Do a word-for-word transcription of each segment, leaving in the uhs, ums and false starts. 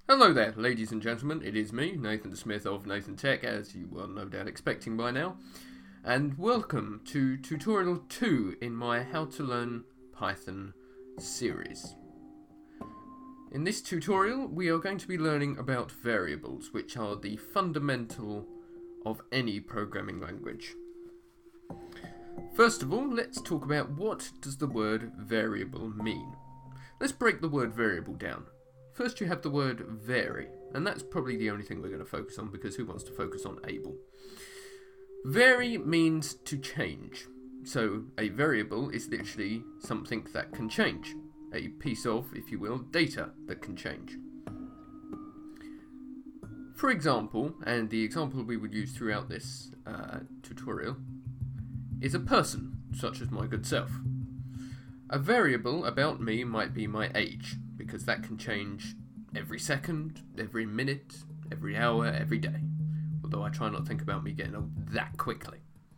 Hello there, ladies and gentlemen, it is me, Nathan Smith of Nathan Tech, as you are no doubt expecting by now, and welcome to tutorial two in my How to Learn Python series. In this tutorial, we are going to be learning about variables, which are the fundamental of any programming language. First of all, let's talk about what does the word variable mean. Let's break the word variable down. First you have the word vary, and that's probably the only thing we're going to focus on because who wants to focus on able? Vary means to change. So a variable is literally something that can change. A piece of, if you will, data that can change. For example, and the example we would use throughout this uh, tutorial, is a person, such as my good self. A variable about me might be my age, because that can change every second, every minute, every hour, every day. Although I try not to think about me getting old that quickly.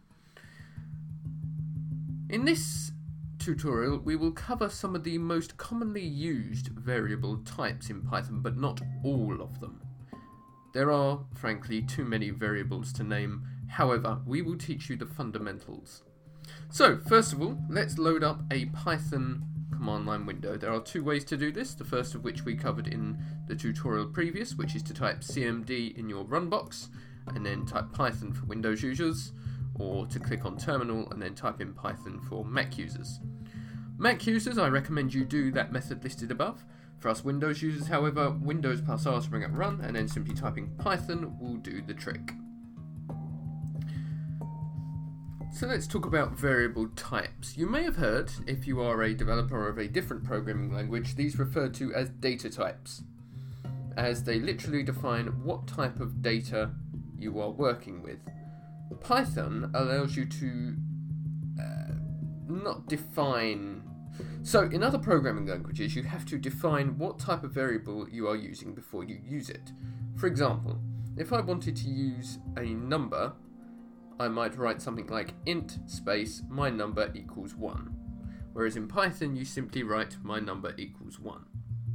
In this tutorial, we will cover some of the most commonly used variable types in Python, but not all of them. There are, frankly, too many variables to name. However, we will teach you the fundamentals. So, first of all, let's load up a Python command line window. There are two ways to do this, the first of which we covered in the tutorial previous, which is to type cmd in your run box, and then type Python for Windows users, or to click on terminal and then type in Python for Mac users. Mac users, I recommend you do that method listed above. For us Windows users, however, Windows plus R to bring up run, and then simply typing Python will do the trick. So let's talk about variable types. You may have heard, if you are a developer of a different programming language, these referred to as data types, as they literally define what type of data you are working with. Python allows you to uh, not define... So in other programming languages, you have to define what type of variable you are using before you use it. For example, if I wanted to use a number, I might write something like int space my number equals one, whereas in Python you simply write my number equals one.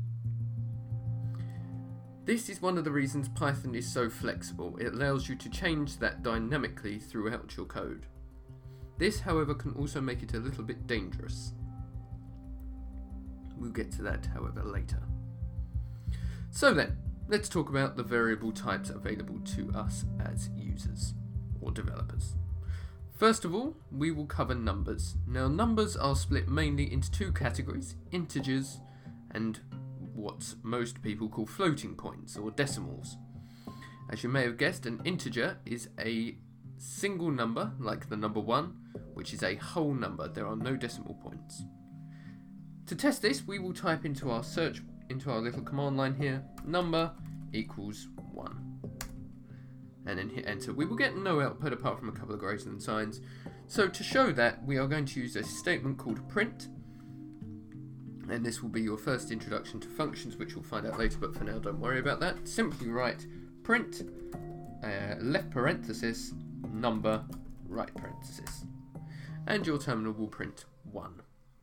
This is one of the reasons Python is so flexible. It allows you to change that dynamically throughout your code. This, however, can also make it a little bit dangerous. We'll get to that, however, later. So then, let's talk about the variable types available to us as users or developers. First of all, we will cover numbers. Now, numbers are split mainly into two categories, integers and what most people call floating points or decimals. As you may have guessed, an integer is a single number, like the number one, which is a whole number. There are no decimal points. To test this, we will type into our search, into our little command line here, number equals one. And then hit enter. We will get no output apart from a couple of greater than signs. So to show that, we are going to use a statement called print. And this will be your first introduction to functions, which we'll find out later, but for now don't worry about that. Simply write print, uh, left parenthesis, number, right parenthesis. And your terminal will print one.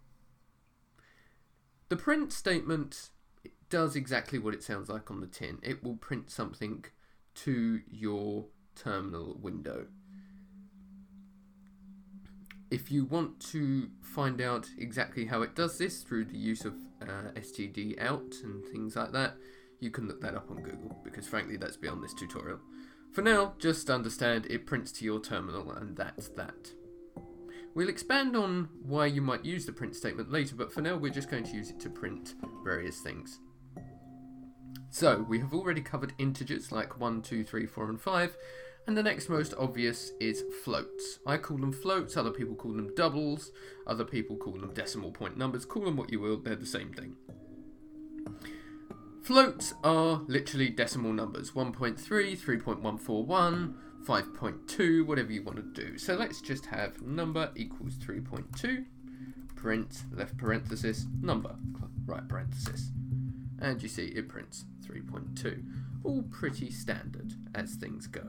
The print statement does exactly what it sounds like on the tin. It will print something to your terminal window. If you want to find out exactly how it does this through the use of uh, stdout and things like that, you can look that up on Google, because frankly that's beyond this tutorial. For now, just understand it prints to your terminal and that's that. We'll expand on why you might use the print statement later, but for now we're just going to use it to print various things. So, we have already covered integers like one, two, three, four and five, and the next most obvious is floats. I call them floats, other people call them doubles, other people call them decimal point numbers, call them what you will, they're the same thing. Floats are literally decimal numbers, one point three, three point one four one, five point two, whatever you want to do. So let's just have number equals three point two, print, left parenthesis, number, right parenthesis. And you see it prints three point two. All pretty standard as things go.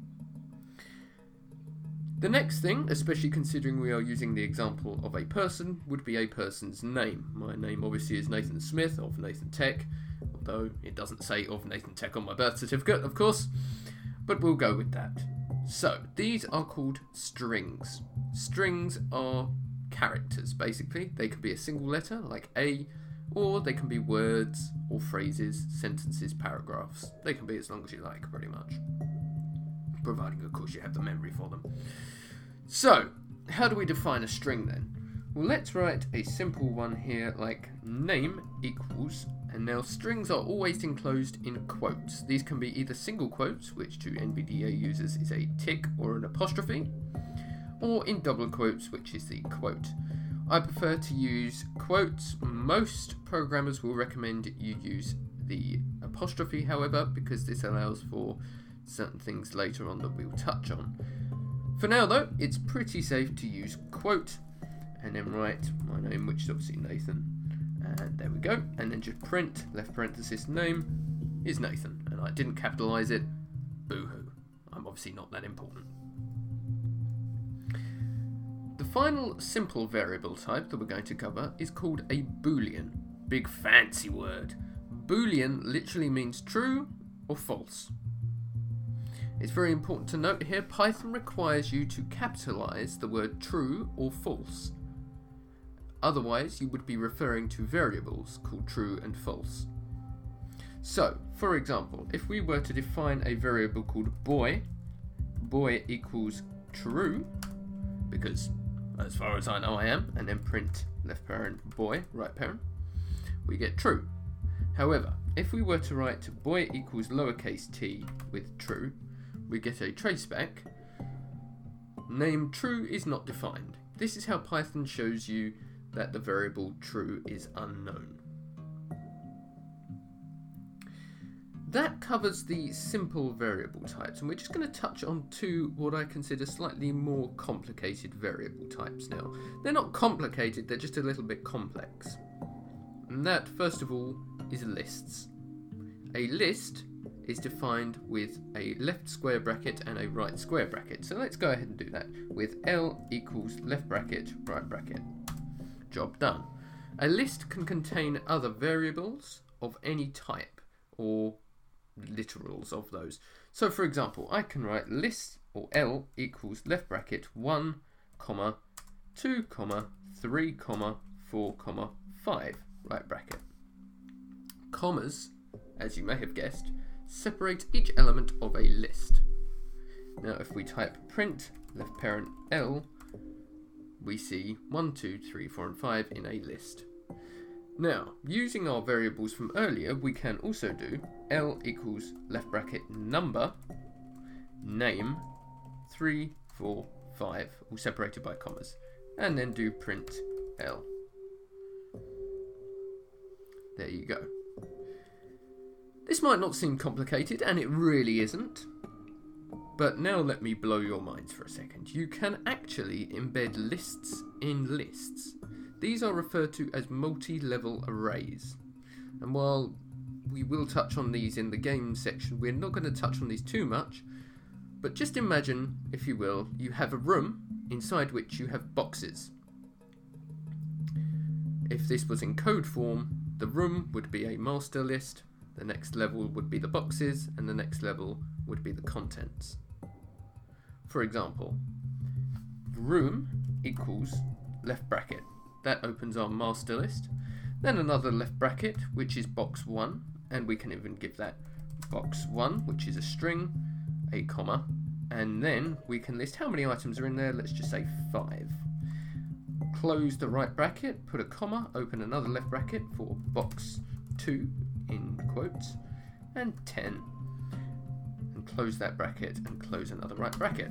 The next thing, especially considering we are using the example of a person, would be a person's name. My name obviously is Nathan Smith of Nathan Tech. although it doesn't say of Nathan Tech on my birth certificate, of course, but we'll go with that. So, these are called strings. Strings are characters, basically. They could be a single letter, like A, or they can be words or phrases, sentences, paragraphs. They can be as long as you like, pretty much. Providing, of course, you have the memory for them. So, how do we define a string then? Well, let's write a simple one here, like name equals, and now strings are always enclosed in quotes. These can be either single quotes, which to N V D A users is a tick or an apostrophe, or in double quotes, which is the quote. I prefer to use quotes. Most programmers will recommend you use the apostrophe, however, because this allows for certain things later on that we'll touch on. For now, though, it's pretty safe to use quote, and then write my name, which is obviously Nathan, and there we go, and then just print, left parenthesis, name is Nathan, and I didn't capitalise it, boo-hoo, I'm obviously not that important. The final simple variable type that we're going to cover is called a boolean. Big fancy word. Boolean literally means true or false. It's very important to note here, Python requires you to capitalise the word true or false. Otherwise, you would be referring to variables called true and false. So, for example, if we were to define a variable called boy, boy equals true, because as far as I know I am, and then print left parent boy, right parent, we get true. However, if we were to write boy equals lowercase t with true, we get a traceback. Name true is not defined. This is how Python shows you that the variable true is unknown. That covers the simple variable types, and we're just going to touch on two what I consider slightly more complicated variable types now. They're not complicated, they're just a little bit complex. And that, first of all, is lists. A list is defined with a left square bracket and a right square bracket. So let's go ahead and do that with L equals left bracket, right bracket. Job done. A list can contain other variables of any type or literals of those. So for example, I can write list or L equals left bracket one, comma, two, comma, three, comma, four, comma, five, right bracket. Commas, as you may have guessed, separate each element of a list. Now if we type print left parent L, we see one, two, three, four and five in a list. Now, using our variables from earlier, we can also do L equals left bracket number, name, three, four, five, all separated by commas, and then do print L. There you go. This might not seem complicated, and it really isn't. But now let me blow your minds for a second. You can actually embed lists in lists. These are referred to as multi-level arrays. And while we will touch on these in the game section, we're not going to touch on these too much. But just imagine, if you will, you have a room inside which you have boxes. If this was in code form, the room would be a master list, the next level would be the boxes, and the next level would be the contents. For example, room equals left bracket. That opens our master list. Then another left bracket, which is box one, and we can even give that box one, which is a string, a comma, and then we can list how many items are in there. Let's just say five. Close the right bracket, put a comma, open another left bracket for box two in quotes, and ten, and close that bracket and close another right bracket.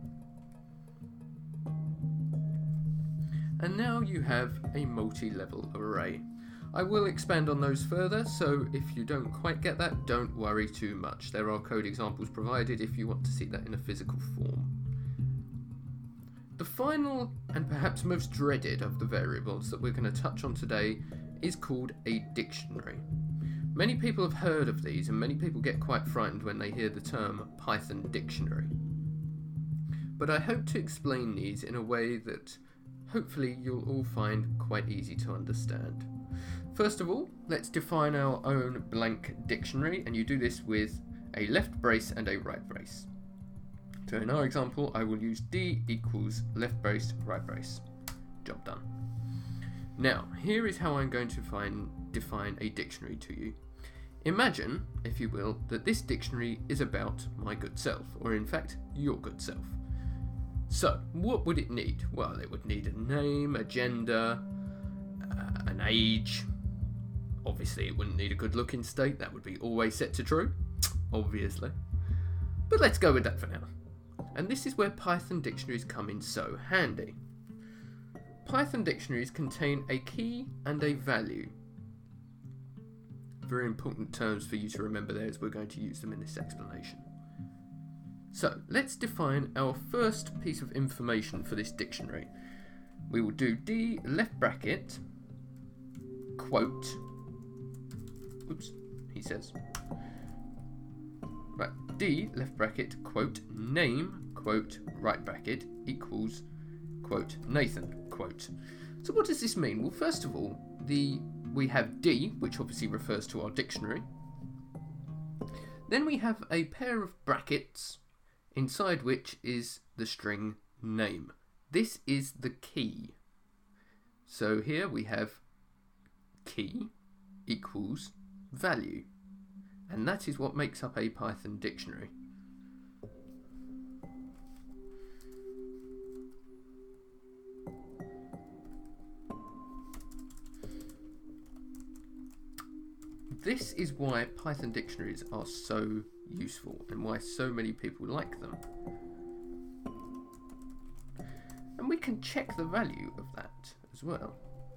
And now you have a multi-level array. I will expand on those further, so if you don't quite get that, don't worry too much. There are code examples provided if you want to see that in a physical form. The final and perhaps most dreaded of the variables that we're going to touch on today is called a dictionary. Many people have heard of these, and many people get quite frightened when they hear the term Python dictionary. But I hope to explain these in a way that hopefully you'll all find quite easy to understand. First of all, let's define our own blank dictionary, and you do this with a left brace and a right brace. So in our example, I will use D equals left brace, right brace. Job done. Now, here is how I'm going to find, define a dictionary to you. Imagine, if you will, that this dictionary is about my good self, or in fact, your good self. So, what would it need? Well, it would need a name, a gender, uh, an age. Obviously, it wouldn't need a good looking state. That would be always set to true, obviously. But let's go with that for now. And this is where Python dictionaries come in so handy. Python dictionaries contain a key and a value. Very important terms for you to remember there, as we're going to use them in this explanation. So, let's define our first piece of information for this dictionary. We will do D left bracket, quote, oops, he says, right, D left bracket, quote, name, quote, right bracket, equals, quote, Nathan, quote. So what does this mean? Well, first of all, the we have D, which obviously refers to our dictionary. Then we have a pair of brackets, inside which is the string name. This is the key. So here we have key equals value. And that is what makes up a Python dictionary. This is why Python dictionaries are so useful and why so many people like them. And we can check the value of that as well,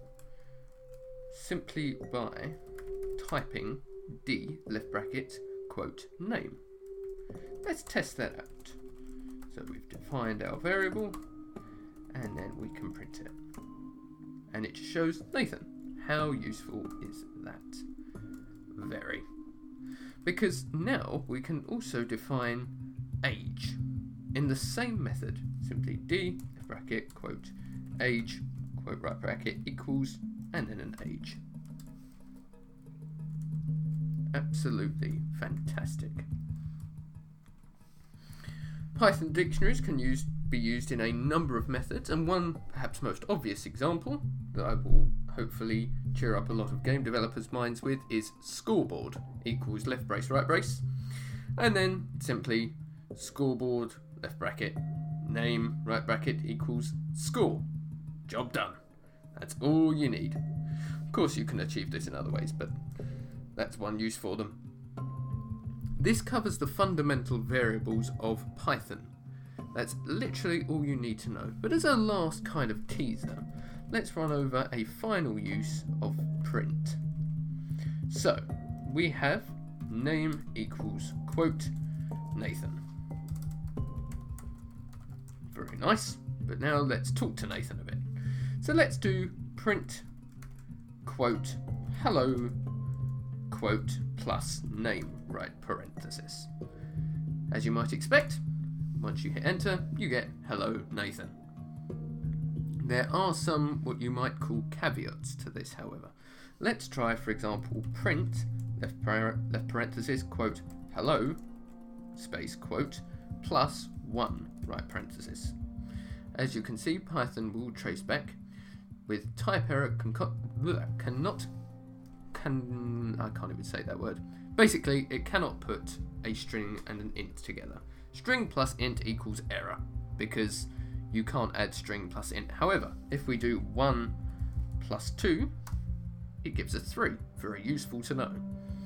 simply by typing D left bracket quote name. Let's test that out. So we've defined our variable and then we can print it. And it just shows Nathan. How useful is that? Very. Because now we can also define age in the same method. Simply D left bracket quote age quote right bracket equals and then an age. Absolutely fantastic. Python dictionaries can use, be used in a number of methods, and one perhaps most obvious example that I will hopefully cheer up a lot of game developers' minds with is scoreboard equals left brace right brace, and then simply scoreboard left bracket name right bracket equals score. Job done. That's all you need. Of course you can achieve this in other ways, but that's one use for them. This covers the fundamental variables of Python. That's literally all you need to know. But as a last kind of teaser, let's run over a final use of print. So, we have name equals quote Nathan. Very nice, but now let's talk to Nathan a bit. So let's do print quote hello quote plus name right parenthesis. As you might expect, once you hit enter, you get hello Nathan. There are some what you might call caveats to this, however. Let's try, for example, print left, par- left parenthesis quote hello space quote plus one right parenthesis. As you can see, Python will trace back with type error can co- cannot can I can't even say that word. Basically, it cannot put a string and an int together. String plus int equals error because you can't add string plus int. However, if we do one plus two, it gives us three. Very useful to know.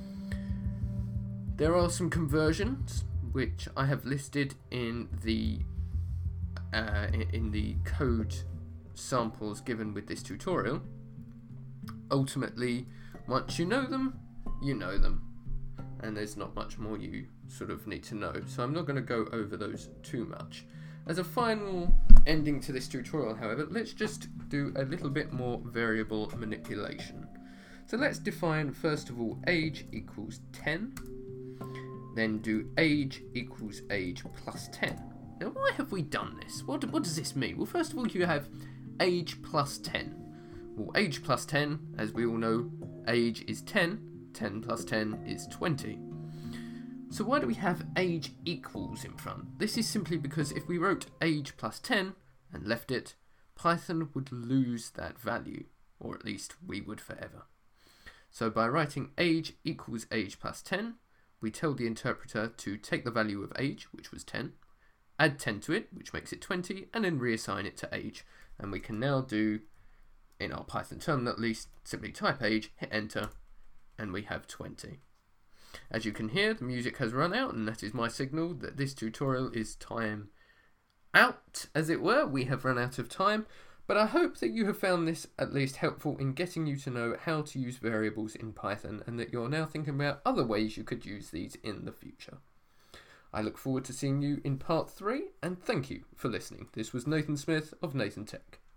There are some conversions which I have listed in the uh, in the code samples given with this tutorial. Ultimately, once you know them, you know them, and there's not much more you sort of need to know, so I'm not going to go over those too much. As a final ending to this tutorial, however, let's just do a little bit more variable manipulation. So let's define, first of all, age equals ten, then do age equals age plus ten. Now, why have we done this? What, what does this mean? Well, first of all, you have age plus ten. Well, age plus ten, as we all know, age is ten, ten plus ten is twenty. So why do we have age equals in front? This is simply because if we wrote age plus ten and left it, Python would lose that value, or at least we would forever. So by writing age equals age plus ten, we tell the interpreter to take the value of age, which was ten, add ten to it, which makes it twenty, and then reassign it to age. And we can now do, in our Python terminal at least, simply type age, hit enter, and we have twenty. As you can hear, the music has run out, and that is my signal that this tutorial is time out, as it were. We have run out of time, but I hope that you have found this at least helpful in getting you to know how to use variables in Python, and that you're now thinking about other ways you could use these in the future. I look forward to seeing you in part three, and thank you for listening. This was Nathan Smith of Nathan Tech.